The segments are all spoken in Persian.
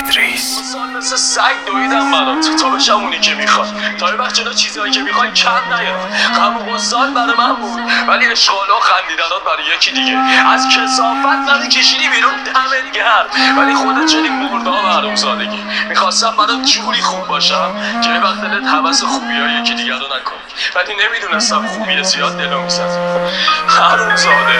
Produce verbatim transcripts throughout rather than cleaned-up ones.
ادریس. مثل سگ دویدم برات تا بشم اونی که میخواد، تا یه وقت جلو چیزهایی که میخوای کم نیاد. غم و غصه‌ات برای من بود، ولی اشغال و خندیدنات برای یکی دیگه. از کثافت منو کشیدی بیرون، دمت گرم، ولی خودت شدی مرداب حرومزادگی. میخواستم برات جوری خوب باشم که یه وقت دلت هوس خوبیای یکی دیگر رو نکنی، ولی نمیدونستم خوبی زیاد دلو میزد. حرومزاده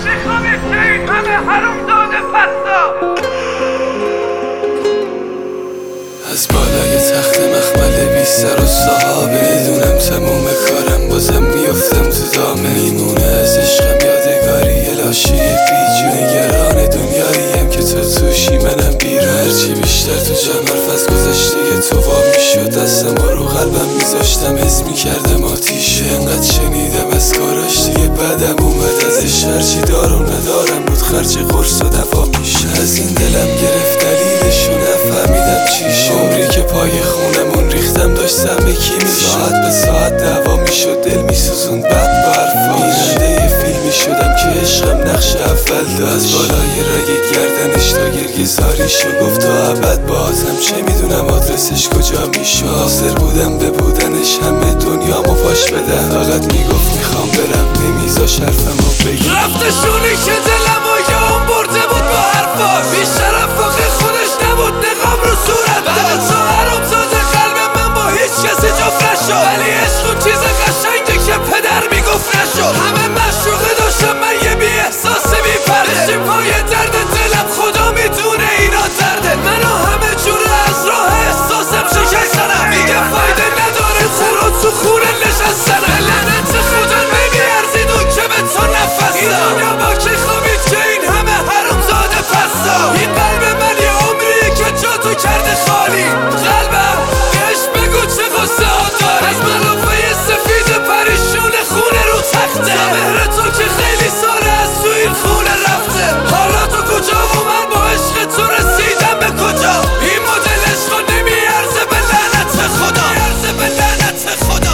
از بالای تخت مخمل بی سر و صحابه میدونم تموم کارم، بازم میفتم تو دامه. میمونه از عشقم یادگاری لاشی پیچ، نگران دنیاییم که تو توشی منم بیرون. هرچی بیشتر تو جمع حرف از گذشته تو وا میشد، دستم رو قلبم میذاشتم حس میکردم آتیشه. انقدر شنیدم از کاراش دیگه بدم اومد ازش، هرچی دارم ندارم بود خرج قرص و دوا میشه. از این دلم گرفت دلیلشو نفهمیدم چیشه، عمری که پای خونمون ریختم داشتم به کی میشه. ساعت به ساعت دعوا میشد، دل میسوزوند بعد با حرفاش. بیننده یه فیلمی شدم که عشقم نقش اول داشت. از بالای رگ گردنش تا گرگزاریشو گفت تا ابد باهاتم، چه میدونم آدرسش کجا میشه. حاضر بودم به بودنش همه دنیامو پاش بدم، فقط میگفت میخوام برم، نمیذاش حرفمو بگم. رفته شونی که دلمو یه اون برده بود با حرفاش، بیشرف واقع خودش نبود نقاب رو صورت داد. تو حرومزاد قلب من با هیچ کسی جفت نشد، ولی عشق اون چیز قشنگی که پدر میگفت نشد. همه مشروقه داشتم من یه بی احساس بی پرده، بشیم پای درد دلم خدا میدونه اینا درده. منو همه جوره از راه احساسم شکستنم، میگه فایده نداره خورو تو خونه نشستنم. لعنت خدا نمیارزید اون که به تو نفستم. این دنیا با که خوابید که این همه حرومزاده پستا. این قلب من یه عمریه که جا تو کرده خالی. قلبم بهش بگو چه قصه ها داره، از ملافه سفید پریشون خونه رو تخته. زمهر تو که خیلی ساله از تو این خونه رفته، حالا تو کجا و من با عشق تو رسیدم به کجا. این مدل عشق نمیارزه به لعنت خدا، میارزه به لعنت خدا.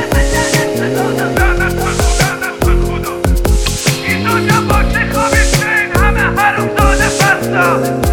این دنیا با که خوابید که این همه حرومزاده پستا.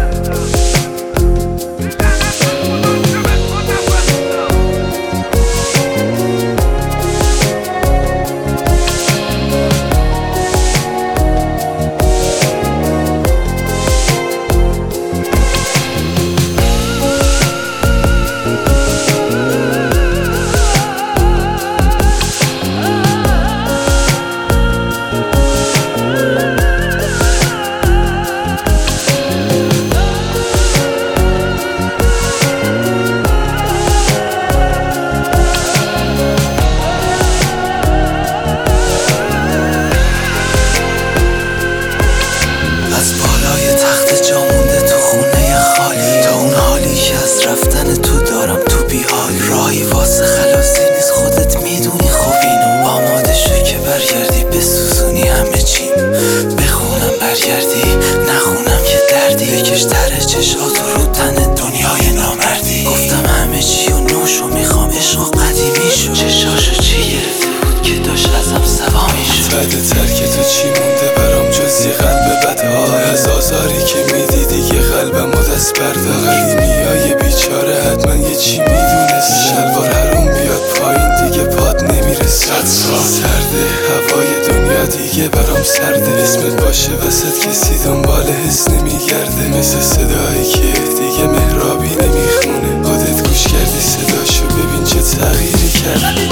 بعد ترک تو چی مونده برام جز یه قلب بدها، از آزاری که میدی دیگه قلبم و دست بردا. قدیمیای بیچاره حتما یه چی میدونست، شلوار حروم بیاد پایین دیگه پاد نمیرسه. سرده هوای دنیا دیگه برام سرده، اسمت باشه وسط کسی دنبال حس نمیگرده. مثل صدایی که دیگه مهرابی نمیخونه، خودت گوش کردی صداشو ببین چه تغییری کرده.